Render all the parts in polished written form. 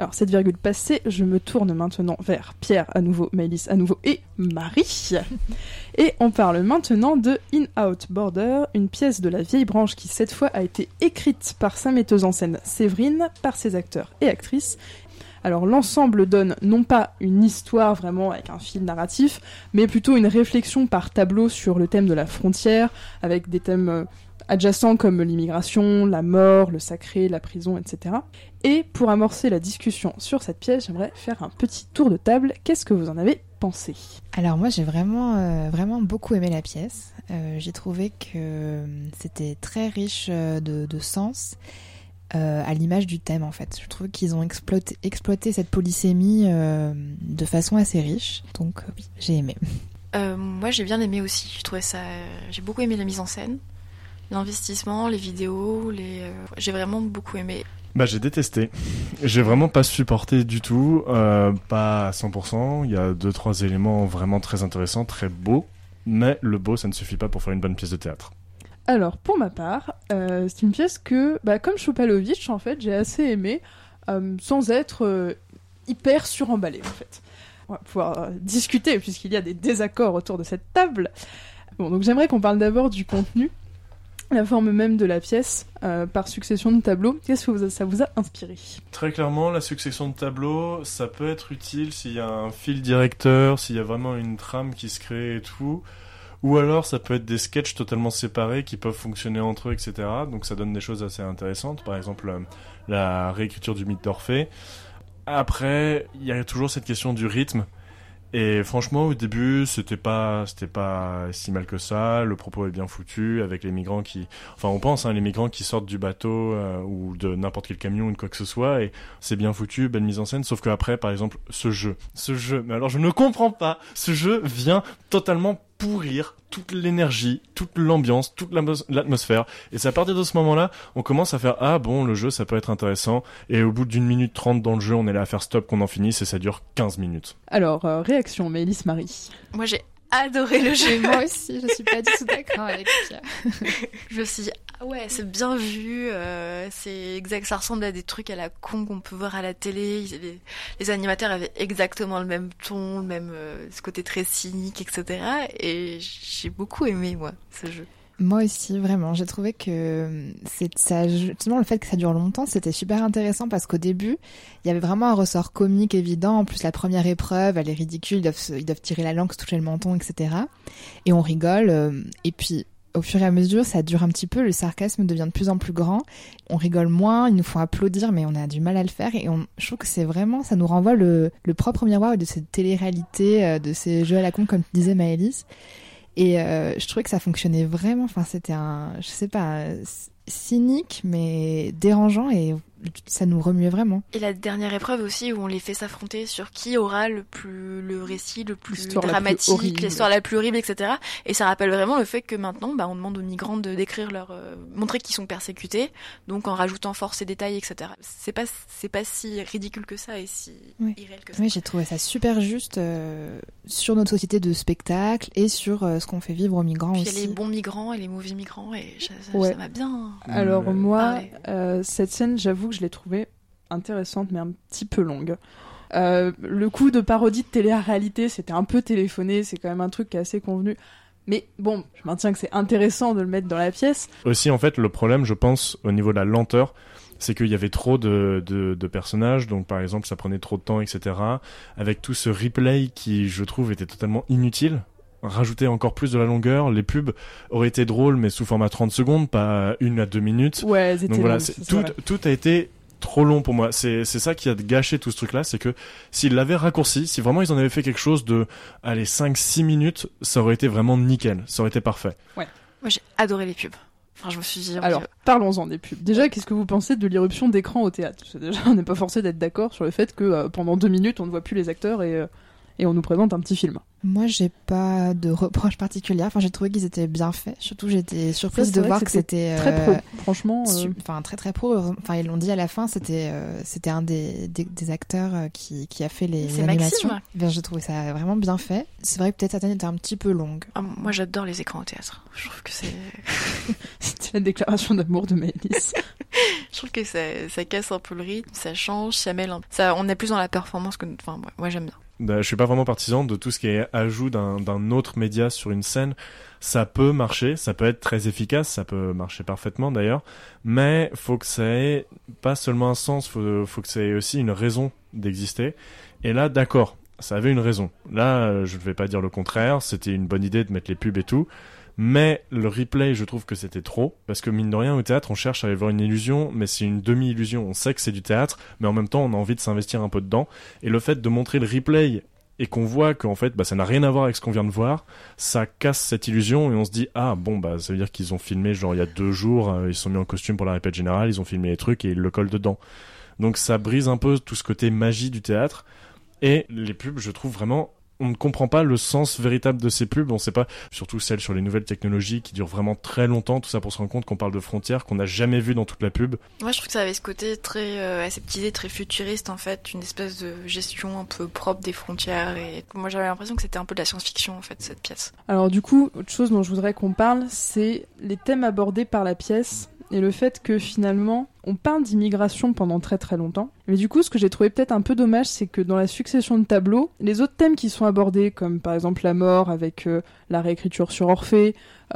Alors, cette virgule passée, je me tourne maintenant vers Pierre à nouveau, Maëlys à nouveau et Marie. Et on parle maintenant de In Out Border, une pièce de la vieille branche qui cette fois a été écrite par sa metteuse en scène Séverine, par ses acteurs et actrices. Alors l'ensemble donne non pas une histoire vraiment avec un fil narratif, mais plutôt une réflexion par tableau sur le thème de la frontière, avec des thèmes adjacents comme l'immigration, la mort, le sacré, la prison, etc. Et pour amorcer la discussion sur cette pièce, j'aimerais faire un petit tour de table. Qu'est-ce que vous en avez pensé ? Alors moi j'ai vraiment beaucoup aimé la pièce. J'ai trouvé que c'était très riche de sens. À l'image du thème en fait. Je trouve qu'ils ont exploité cette polysémie de façon assez riche. Donc oui, j'ai aimé. Moi j'ai bien aimé aussi. J'ai beaucoup aimé la mise en scène, l'investissement, les vidéos, j'ai vraiment beaucoup aimé. J'ai détesté. J'ai vraiment pas supporté du tout, pas à 100%. Il y a 2-3 éléments vraiment très intéressants, très beaux, mais le beau ça ne suffit pas pour faire une bonne pièce de théâtre. Alors, pour ma part, c'est une pièce que, comme Chopalovitch, en fait, j'ai assez aimé, sans être hyper suremballée, en fait. On va pouvoir discuter, puisqu'il y a des désaccords autour de cette table. Bon, donc j'aimerais qu'on parle d'abord du contenu, la forme même de la pièce, par succession de tableaux. Qu'est-ce que ça vous a inspiré ? Très clairement, la succession de tableaux, ça peut être utile s'il y a un fil directeur, s'il y a vraiment une trame qui se crée et tout. Ou alors ça peut être des sketchs totalement séparés qui peuvent fonctionner entre eux, etc. Donc ça donne des choses assez intéressantes. Par exemple, la réécriture du mythe d'Orphée. Après, il y a toujours cette question du rythme. Et franchement, au début, c'était pas si mal que ça. Le propos est bien foutu avec les migrants on pense, les migrants qui sortent du bateau ou de n'importe quel camion ou de quoi que ce soit, et c'est bien foutu, belle mise en scène. Sauf qu'après, par exemple, ce jeu. Mais alors, je ne comprends pas. Ce jeu vient totalement pourrir toute l'énergie, toute l'ambiance, toute l'atmosphère. Et c'est à partir de ce moment-là, on commence à faire « Ah bon, le jeu, ça peut être intéressant. » Et au bout d'1 minute 30 dans le jeu, on est là à faire stop, qu'on en finisse, et ça dure 15 minutes. Alors, réaction, Maëlys, Marie. Moi, j'ai adoré le jeu. Moi aussi, je suis pas du tout d'accord avec Pierre. Je me suis dit, ah ouais, c'est bien vu, c'est exact, ça ressemble à des trucs à la con qu'on peut voir à la télé. Les animateurs avaient exactement le même ton, ce côté très cynique, etc. Et j'ai beaucoup aimé, moi, ce jeu. Moi aussi, vraiment. J'ai trouvé que justement, le fait que ça dure longtemps, c'était super intéressant parce qu'au début, il y avait vraiment un ressort comique évident. En plus, la première épreuve, elle est ridicule. Ils doivent tirer la langue, se toucher le menton, etc. Et on rigole. Et puis, au fur et à mesure, ça dure un petit peu. Le sarcasme devient de plus en plus grand. On rigole moins. Ils nous font applaudir, mais on a du mal à le faire. Et je trouve que c'est vraiment, ça nous renvoie le propre miroir de cette télé-réalité, de ces jeux à la con, comme disait Maëlys. Et je trouvais que ça fonctionnait vraiment. Enfin, c'était je sais pas, cynique, mais dérangeant, et ça nous remuait vraiment. Et la dernière épreuve aussi, où on les fait s'affronter sur qui aura le récit le plus dramatique, l'histoire la plus horrible, etc. Et ça rappelle vraiment le fait que maintenant, on demande aux migrants de décrire montrer qu'ils sont persécutés, donc en rajoutant force et détails, etc. C'est pas si ridicule que ça et si irréel que ça. Oui, j'ai trouvé ça super juste sur notre société de spectacle et sur ce qu'on fait vivre aux migrants aussi. Puis il y a les bons migrants et les mauvais migrants, et ça m'a bien. Alors moi, cette scène, j'avoue que je l'ai trouvée intéressante, mais un petit peu longue. Le coup de parodie de télé-réalité, c'était un peu téléphoné, c'est quand même un truc qui est assez convenu. Mais bon, je maintiens que c'est intéressant de le mettre dans la pièce. Aussi, en fait, le problème, je pense, au niveau de la lenteur, c'est qu'il y avait trop de personnages, donc par exemple, ça prenait trop de temps, etc. Avec tout ce replay qui, je trouve, était totalement inutile. Rajouter encore plus de la longueur, les pubs auraient été drôles, mais sous format 30 secondes, pas 1 à 2 minutes. Ouais, c'était donc voilà, long, tout a été trop long pour moi. C'est ça qui a gâché tout ce truc-là, c'est que s'ils l'avaient raccourci, si vraiment ils en avaient fait quelque chose de, 5-6 minutes, ça aurait été vraiment nickel, ça aurait été parfait. Ouais. Moi, j'ai adoré les pubs. Enfin, je me suis dit... Alors, parlons-en des pubs. Déjà, qu'est-ce que vous pensez de l'irruption d'écran au théâtre ? Parce que déjà, on n'est pas forcé d'être d'accord sur le fait que pendant 2 minutes, on ne voit plus les acteurs et on nous présente un petit film. Moi, j'ai pas de reproches particulières. Enfin, j'ai trouvé qu'ils étaient bien faits. Surtout, j'étais surprise de voir que c'était très pro. Franchement, enfin très très pro. Enfin, ils l'ont dit à la fin. C'était un des acteurs qui a fait les animations. Maxime. Bien, j'ai trouvé ça vraiment bien fait. C'est vrai que peut-être certaines étaient un petit peu longues. Moi, j'adore les écrans au théâtre. Je trouve que c'est... C'était la déclaration d'amour de Maëlys. Je trouve que ça casse un peu le rythme, ça change, ça mêle un peu. Ça, on est plus dans la performance que... Enfin, moi j'aime bien. Je suis pas vraiment partisan de tout ce qui est ajout d'un autre média sur une scène. Ça peut marcher, ça peut être très efficace, ça peut marcher parfaitement d'ailleurs, mais faut que ça ait pas seulement un sens, faut que ça ait aussi une raison d'exister. Et là, d'accord, ça avait une raison. Là, je ne vais pas dire le contraire, c'était une bonne idée de mettre les pubs et tout, mais le replay, je trouve que c'était trop, parce que mine de rien, au théâtre, on cherche à avoir une illusion, mais c'est une demi-illusion. On sait que c'est du théâtre, mais en même temps, on a envie de s'investir un peu dedans. Et le fait de montrer le replay et qu'on voit qu'en fait, ça n'a rien à voir avec ce qu'on vient de voir, ça casse cette illusion et on se dit, ah bon, ça veut dire qu'ils ont filmé genre il y a 2 jours, ils se sont mis en costume pour la répète générale, ils ont filmé les trucs et ils le collent dedans. Donc ça brise un peu tout ce côté magie du théâtre. Et les pubs, je trouve vraiment, on ne comprend pas le sens véritable de ces pubs, on sait pas, surtout celles sur les nouvelles technologies qui durent vraiment très longtemps, tout ça pour se rendre compte qu'on parle de frontières qu'on n'a jamais vues dans toute la pub. Moi je trouve que ça avait ce côté très aseptisé, très futuriste en fait, une espèce de gestion un peu propre des frontières, et moi j'avais l'impression que c'était un peu de la science-fiction en fait, cette pièce. Alors du coup, autre chose dont je voudrais qu'on parle, c'est les thèmes abordés par la pièce. Et le fait que finalement, on parle d'immigration pendant très très longtemps. Mais du coup, ce que j'ai trouvé peut-être un peu dommage, c'est que dans la succession de tableaux, les autres thèmes qui sont abordés, comme par exemple la mort avec la réécriture sur Orphée,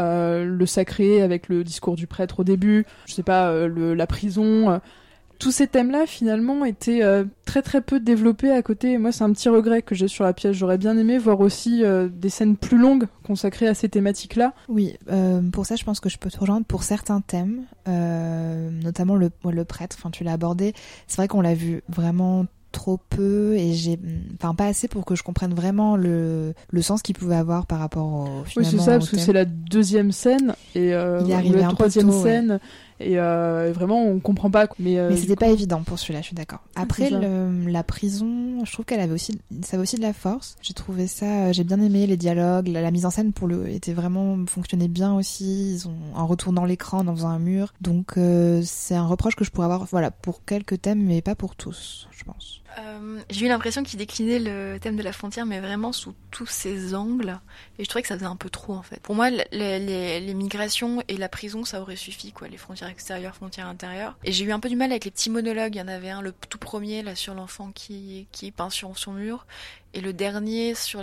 le sacré avec le discours du prêtre au début, je sais pas, la prison... tous ces thèmes-là, finalement, étaient très très peu développés à côté. Et moi, c'est un petit regret que j'ai sur la pièce. J'aurais bien aimé voir aussi des scènes plus longues consacrées à ces thématiques-là. Oui, pour ça, je pense que je peux te rejoindre pour certains thèmes, notamment le prêtre. Enfin, tu l'as abordé. C'est vrai qu'on l'a vu vraiment trop peu et pas assez pour que je comprenne vraiment le sens qu'il pouvait avoir par rapport au Oui, c'est ça, parce que c'est la 2e scène et il est arrivé la 3e tôt, scène. Ouais. Et vraiment, on comprend pas. Mais c'était pas évident pour celui-là, je suis d'accord. Après, la prison, je trouve ça avait aussi de la force. J'ai trouvé ça, j'ai bien aimé les dialogues, la mise en scène fonctionnait bien aussi. Ils ont, en retournant l'écran, en faisant un mur. Donc, c'est un reproche que je pourrais avoir, voilà, pour quelques thèmes, mais pas pour tous, je pense. J'ai eu l'impression qu'il déclinait le thème de la frontière, mais vraiment sous tous ses angles. Et je trouvais que ça faisait un peu trop, en fait. Pour moi, les migrations et la prison, ça aurait suffi, quoi. Les frontières extérieures, frontières intérieures. Et j'ai eu un peu du mal avec les petits monologues. Il y en avait un, le tout premier, là, sur l'enfant qui est peint sur son mur. Et le dernier sur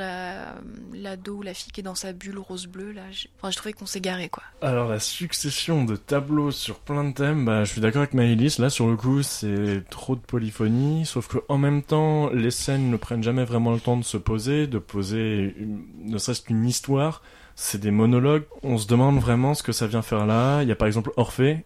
l'ado ou la fille qui est dans sa bulle rose-bleu, là. Je trouvais qu'on s'est garé, quoi. Alors, la succession de tableaux sur plein de thèmes, je suis d'accord avec Maëlys. Là, sur le coup, c'est trop de polyphonie. Sauf que, en même temps, les scènes ne prennent jamais vraiment le temps de se poser, ne serait-ce qu'une histoire. C'est des monologues. On se demande vraiment ce que ça vient faire là. Il y a par exemple Orphée.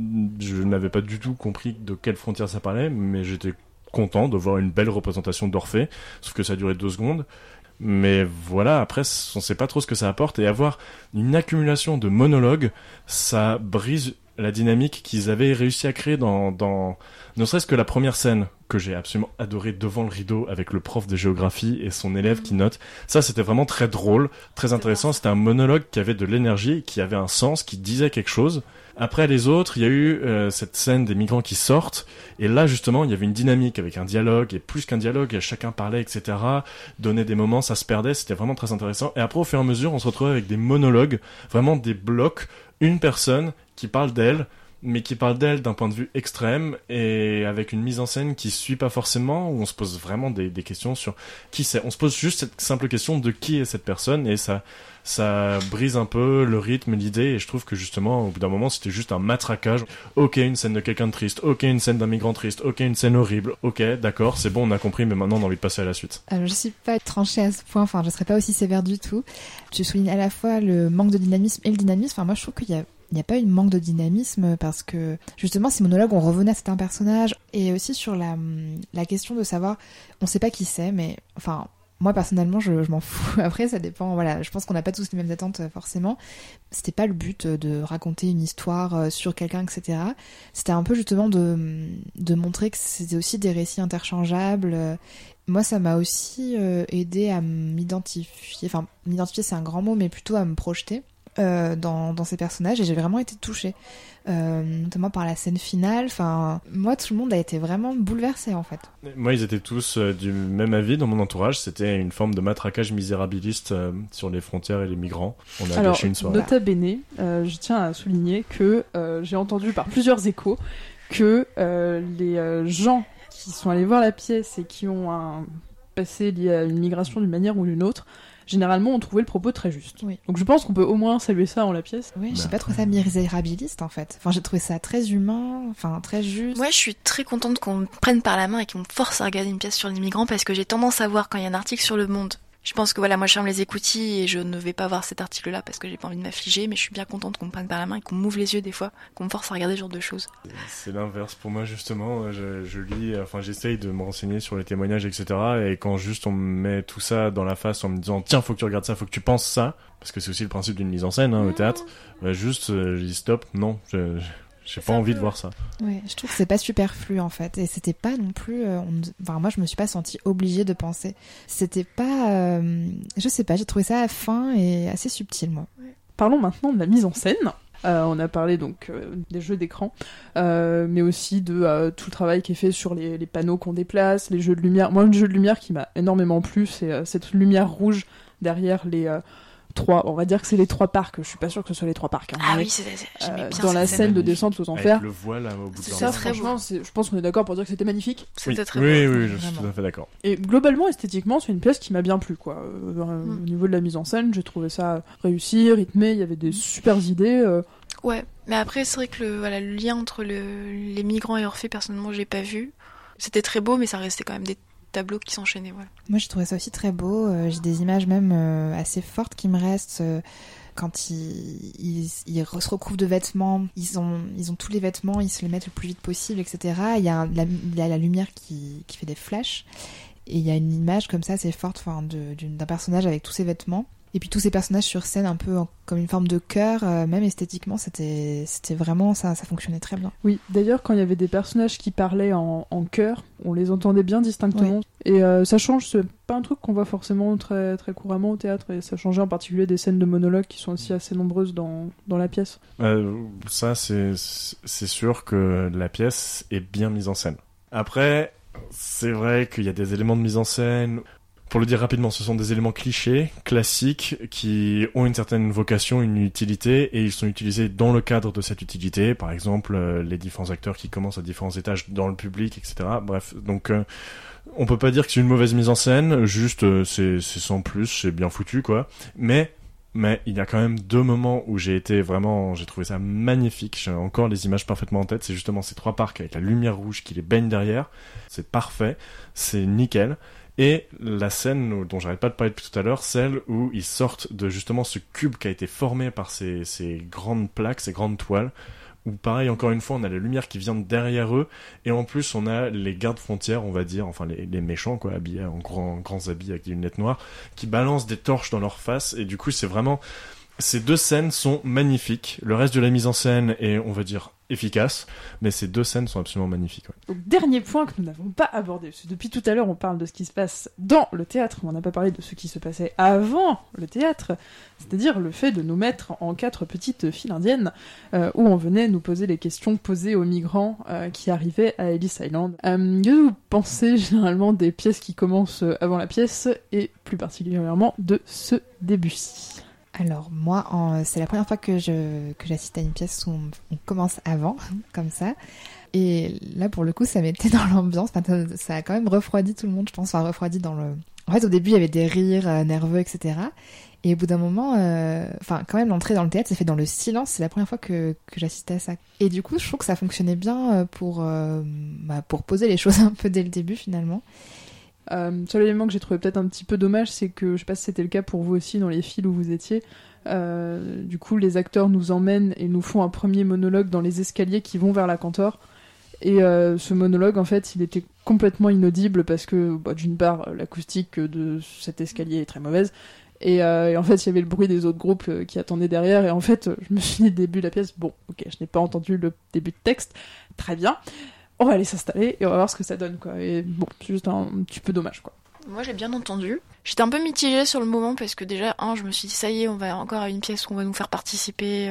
Je n'avais pas du tout compris de quelle frontière ça parlait, mais j'étais content de voir une belle représentation d'Orphée, sauf que ça a duré 2 secondes. Mais voilà, après, on sait pas trop ce que ça apporte, et avoir une accumulation de monologues, ça brise la dynamique qu'ils avaient réussi à créer dans ne serait-ce que la première scène que j'ai absolument adoré devant le rideau avec le prof de géographie et son élève qui note. Ça, c'était vraiment très drôle, très intéressant. C'était un monologue qui avait de l'énergie, qui avait un sens, qui disait quelque chose. Après les autres, il y a eu cette scène des migrants qui sortent, et là justement il y avait une dynamique avec un dialogue, et plus qu'un dialogue, chacun parlait, etc. Donnait des moments, ça se perdait, c'était vraiment très intéressant. Et après au fur et à mesure, on se retrouvait avec des monologues, vraiment des blocs, une personne qui parle d'elle, mais qui parle d'elle d'un point de vue extrême, et avec une mise en scène qui suit pas forcément, où on se pose vraiment des questions sur qui c'est. On se pose juste cette simple question de qui est cette personne, et ça brise un peu le rythme, l'idée, et je trouve que justement, au bout d'un moment, c'était juste un matraquage. Ok, une scène de quelqu'un de triste, ok, une scène d'un migrant triste, ok, une scène horrible, ok, d'accord, c'est bon, on a compris, mais maintenant on a envie de passer à la suite. Alors, je suis pas tranchée à ce point, enfin, je serais pas aussi sévère du tout. Tu soulignes à la fois le manque de dynamisme et le dynamisme. Enfin, moi, je trouve qu'il n'y a pas eu de manque de dynamisme, parce que justement ces monologues, on revenait à certains personnages, et aussi sur la question de savoir, on sait pas qui c'est, mais enfin moi personnellement je m'en fous. Après ça dépend, voilà, je pense qu'on n'a pas tous les mêmes attentes forcément. C'était pas le but de raconter une histoire sur quelqu'un, etc. C'était un peu justement de montrer que c'était aussi des récits interchangeables. Moi ça m'a aussi aidé à m'identifier, enfin m'identifier c'est un grand mot, mais plutôt à me projeter dans ces personnages, et j'ai vraiment été touchée, notamment par la scène finale. Enfin, moi, tout le monde a été vraiment bouleversé, en fait. Moi, ils étaient tous du même avis dans mon entourage. C'était une forme de matraquage misérabiliste sur les frontières et les migrants. On a gâché une soirée. Nota bene, je tiens à souligner que j'ai entendu par plusieurs échos que les gens qui sont allés voir la pièce et qui ont un passé lié à une migration d'une manière ou d'une autre, généralement ont trouvé le propos très juste. Oui. Donc je pense qu'on peut au moins saluer ça en la pièce. Oui, j'ai pas trouvé ça misérabiliste en fait. Enfin, j'ai trouvé ça très humain, enfin très juste. Moi, je suis très contente qu'on me prenne par la main et qu'on me force à regarder une pièce sur les migrants parce que j'ai tendance à voir quand il y a un article sur Le Monde. Je pense que voilà, moi je ferme les écoutilles et je ne vais pas voir cet article-là parce que j'ai pas envie de m'affliger, mais je suis bien contente qu'on me prenne par la main et qu'on m'ouvre les yeux des fois, qu'on me force à regarder ce genre de choses. C'est l'inverse pour moi justement, je lis, enfin j'essaye de me renseigner sur les témoignages etc. Et quand juste on me met tout ça dans la face en me disant tiens faut que tu regardes ça, faut que tu penses ça, parce que c'est aussi le principe d'une mise en scène au théâtre, juste je dis stop, non, j'ai pas envie de voir ça. Ouais, je trouve que c'est pas superflu en fait, et c'était pas non plus. Enfin, moi, je me suis pas sentie obligée de penser. C'était pas, je sais pas, j'ai trouvé ça fin et assez subtil, moi. Parlons maintenant de la mise en scène. On a parlé donc des jeux d'écran, mais aussi de tout le travail qui est fait sur les panneaux qu'on déplace, les jeux de lumière. Moi, le jeu de lumière qui m'a énormément plu, c'est cette lumière rouge derrière les. On va dire que c'est les 3 parcs, je suis pas sûre que ce soit les 3 parcs. Hein, ah oui, j'aimais bien dans la scène de magnifique. descente aux enfers. Avec le voile au bout de Ça, franchement, je pense qu'on est d'accord pour dire que c'était magnifique. C'était très oui, beau. oui, je suis tout à fait d'accord. Et globalement, esthétiquement, c'est une pièce qui m'a bien plu, quoi. Au niveau de la mise en scène, j'ai trouvé ça réussi, rythmé, il y avait des super idées. Ouais, mais après, c'est vrai que le lien entre les migrants et Orphée, personnellement, je l'ai pas vu. C'était très beau, mais ça restait quand même des tableaux qui s'enchaînaient, voilà. Moi, j'ai trouvé ça aussi très beau. J'ai des images même assez fortes qui me restent. Quand ils se recouvrent de vêtements, ils ont tous les vêtements, ils se les mettent le plus vite possible, etc. Il y a la lumière qui fait des flashs. Et il y a une image comme ça assez forte d'un personnage avec tous ses vêtements. Et puis tous ces personnages sur scène un peu comme une forme de chœur, même esthétiquement, c'était vraiment, ça fonctionnait très bien. Oui, d'ailleurs, quand il y avait des personnages qui parlaient en chœur, on les entendait bien distinctement. Ouais. Et ça change, c'est pas un truc qu'on voit forcément très, très couramment au théâtre, et ça changeait en particulier des scènes de monologues qui sont aussi assez nombreuses dans la pièce. Ça, c'est sûr que la pièce est bien mise en scène. Après, c'est vrai qu'il y a des éléments de mise en scène... Pour le dire rapidement, ce sont des éléments clichés, classiques, qui ont une certaine vocation, une utilité, et ils sont utilisés dans le cadre de cette utilité. Par exemple, les différents acteurs qui commencent à différents étages dans le public, etc. Bref, donc on peut pas dire que c'est une mauvaise mise en scène, juste c'est sans plus, c'est bien foutu, quoi. Mais il y a quand même 2 moments où j'ai trouvé ça magnifique. J'ai encore les images parfaitement en tête. C'est justement ces 3 parcs avec la lumière rouge qui les baigne derrière. C'est parfait, c'est nickel. Et la scène dont j'arrête pas de parler depuis tout à l'heure, celle où ils sortent de justement ce cube qui a été formé par ces grandes plaques, ces grandes toiles, où pareil, encore une fois, on a la lumière qui vient de derrière eux, et en plus on a les gardes frontières, on va dire, enfin les méchants, quoi, habillés en grands habits avec des lunettes noires, qui balancent des torches dans leur face, et du coup c'est vraiment... Ces 2 scènes sont magnifiques. Le reste de la mise en scène est, on va dire, efficace, mais ces 2 scènes sont absolument magnifiques. Ouais. Donc, dernier point que nous n'avons pas abordé, parce que depuis tout à l'heure on parle de ce qui se passe dans le théâtre, mais on n'a pas parlé de ce qui se passait avant le théâtre, c'est-à-dire le fait de nous mettre en 4 petites files indiennes, où on venait nous poser les questions posées aux migrants qui arrivaient à Ellis Island. Que vous pensez généralement des pièces qui commencent avant la pièce, et plus particulièrement de ce Debussy? Alors moi, c'est la première fois que j'assiste à une pièce où on commence avant, comme ça. Et là, pour le coup, ça mettait dans l'ambiance. Enfin, ça a quand même refroidi tout le monde, je pense. Enfin, refroidi dans le... En fait, au début, il y avait des rires nerveux, etc. Et au bout d'un moment, quand même, l'entrée dans le théâtre, c'est fait dans le silence. C'est la première fois que j'assistais à ça. Et du coup, je trouve que ça fonctionnait bien pour poser les choses un peu dès le début, finalement. Seul élément que j'ai trouvé peut-être un petit peu dommage, c'est que, je sais pas si c'était le cas pour vous aussi dans les files où vous étiez, du coup les acteurs nous emmènent et nous font un premier monologue dans les escaliers qui vont vers la Cantor, et ce monologue en fait il était complètement inaudible parce que d'une part l'acoustique de cet escalier est très mauvaise, et en fait il y avait le bruit des autres groupes qui attendaient derrière, et en fait je me suis dit au début de la pièce, bon ok, je n'ai pas entendu le début de texte, très bien, on va aller s'installer et on va voir ce que ça donne, quoi. Et bon, c'est juste un petit peu dommage, quoi. Moi, j'ai bien entendu. J'étais un peu mitigée sur le moment parce que déjà, je me suis dit, ça y est, on va encore à une pièce où on va nous faire participer.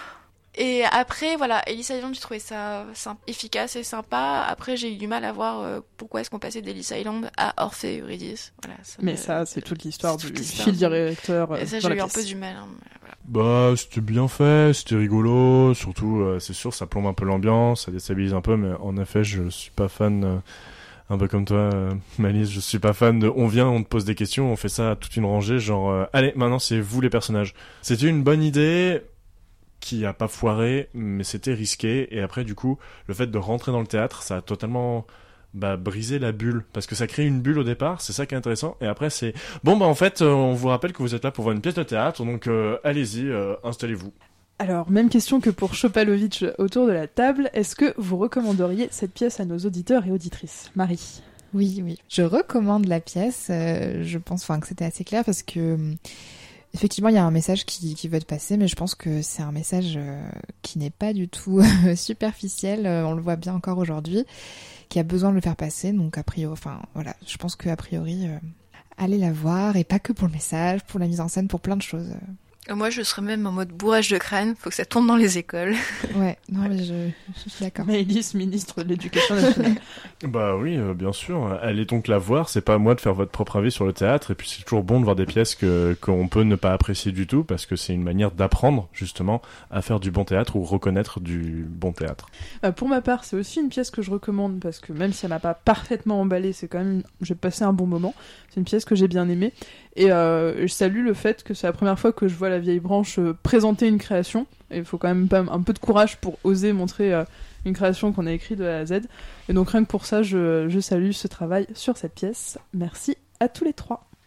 Et après, voilà, Ellis Island, j'ai trouvé ça efficace et sympa. Après, j'ai eu du mal à voir pourquoi est-ce qu'on passait d'Ellis Island à Orphée et Eurydice. Voilà, mais ça, c'est toute l'histoire du fil directeur. Et ça, j'ai eu un peu du mal. Hein, voilà. Bah, c'était bien fait, c'était rigolo, surtout, c'est sûr, ça plombe un peu l'ambiance, ça déstabilise un peu, mais en effet, je suis pas fan, un peu comme toi, Malice, je suis pas fan de on vient, on te pose des questions, on fait ça à toute une rangée, genre, allez, maintenant c'est vous les personnages. C'était une bonne idée, qui a pas foiré, mais c'était risqué, et après, du coup, le fait de rentrer dans le théâtre, ça a totalement... briser la bulle, parce que ça crée une bulle au départ, c'est ça qui est intéressant, et après c'est bon en fait on vous rappelle que vous êtes là pour voir une pièce de théâtre, donc allez-y, installez-vous. Alors, même question que pour Chopalovic autour de la table, est-ce que vous recommanderiez cette pièce à nos auditeurs et auditrices? Marie? Oui, je recommande la pièce, je pense que c'était assez clair parce que effectivement, il y a un message qui veut être passé, mais je pense que c'est un message qui n'est pas du tout superficiel, on le voit bien encore aujourd'hui, qui a besoin de le faire passer, donc a priori, je pense qu'a priori, allez la voir, et pas que pour le message, pour la mise en scène, pour plein de choses. Moi, je serais même en mode bourrage de crâne, faut que ça tourne dans les écoles. Ouais, non mais je suis d'accord. Maëlys, ministre de l'Éducation nationale. Bah oui, bien sûr, allez donc la voir, c'est pas à moi de faire votre propre avis sur le théâtre, et puis c'est toujours bon de voir des pièces qu'on peut ne pas apprécier du tout, parce que c'est une manière d'apprendre, justement, à faire du bon théâtre, ou reconnaître du bon théâtre. Pour ma part, c'est aussi une pièce que je recommande, parce que même si elle m'a pas parfaitement emballée, c'est quand même, j'ai passé un bon moment, c'est une pièce que j'ai bien aimée, et je salue le fait que c'est la première fois que je vois la vieille branche présenter une création, et il faut quand même un peu de courage pour oser montrer une création qu'on a écrite de A à Z, et donc rien que pour ça je salue ce travail sur cette pièce. Merci à tous les trois.